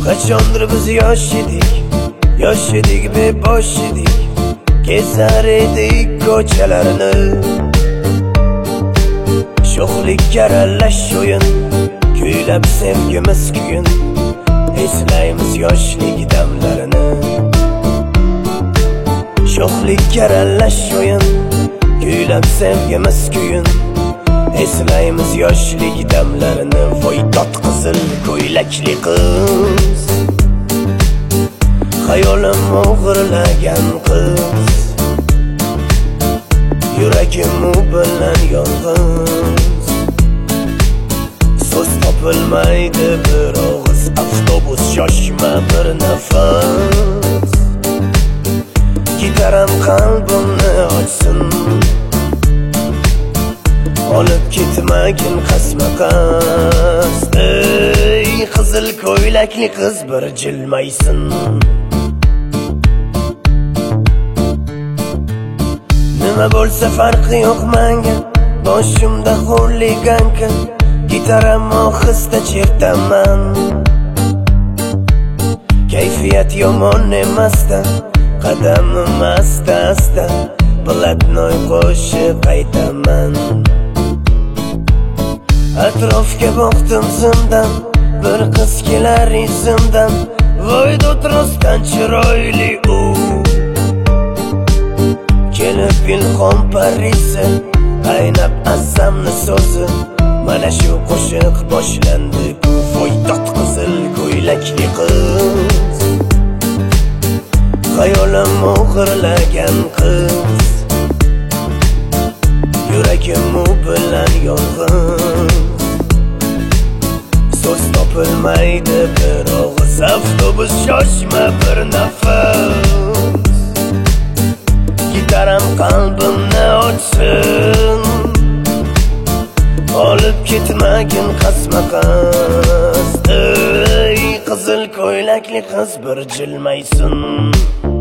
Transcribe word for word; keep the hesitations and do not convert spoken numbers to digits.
Qachondir biz yosh edik, yosh edik bebosh edik, kezar edik ko'chalarni. Sho'xlikka aralash o'yin, kuylab sevgimiz kuyin, eslaymiz yoshlik damlarini. Sho'xlikka aralash o'yin, kuylab sevgimiz kuyin, eslaymiz yoshlik damlarini. Voy tot qizil ko'ylakli qiz, hayolim o'g'irlagan qiz, yuragim u bilan yolg'iz. So'z topilmaydi bir og'iz, avtobus shoshma bir nafas. Gitaram qalbimni ochsin, olib ketmagin qasma-qas. Ey qizil ko'ylakli qiz, bir jilmaysin. Nima bo'lsa farqi yo'q menga, boshimda xuliganka, gitaram ohista chertaman. Kayfiyat yomon emasda, qadamim asta-asta, blatnoy qo'shib qaytaman. Atrofga boqdim zimdan, bir qiz kelar izimdan. Voy do'trosdan chiroyli u, kelib ilhom parisi, qaynab azamni so'zi. Mana shu qo'shiq boshlandi ku. Voy tot qizil ko'ylakli qiz, hayolim o'g'irlagan qiz, yuragim u bilan yolg'iz. So'z topilmaydi bir og'iz, avtobus shoshma bir nafas. Gitaram qalbimni ochsin, olib ketmagin qasma-qas. Ey qizil ko'ylakli qiz, bir jilmaysin.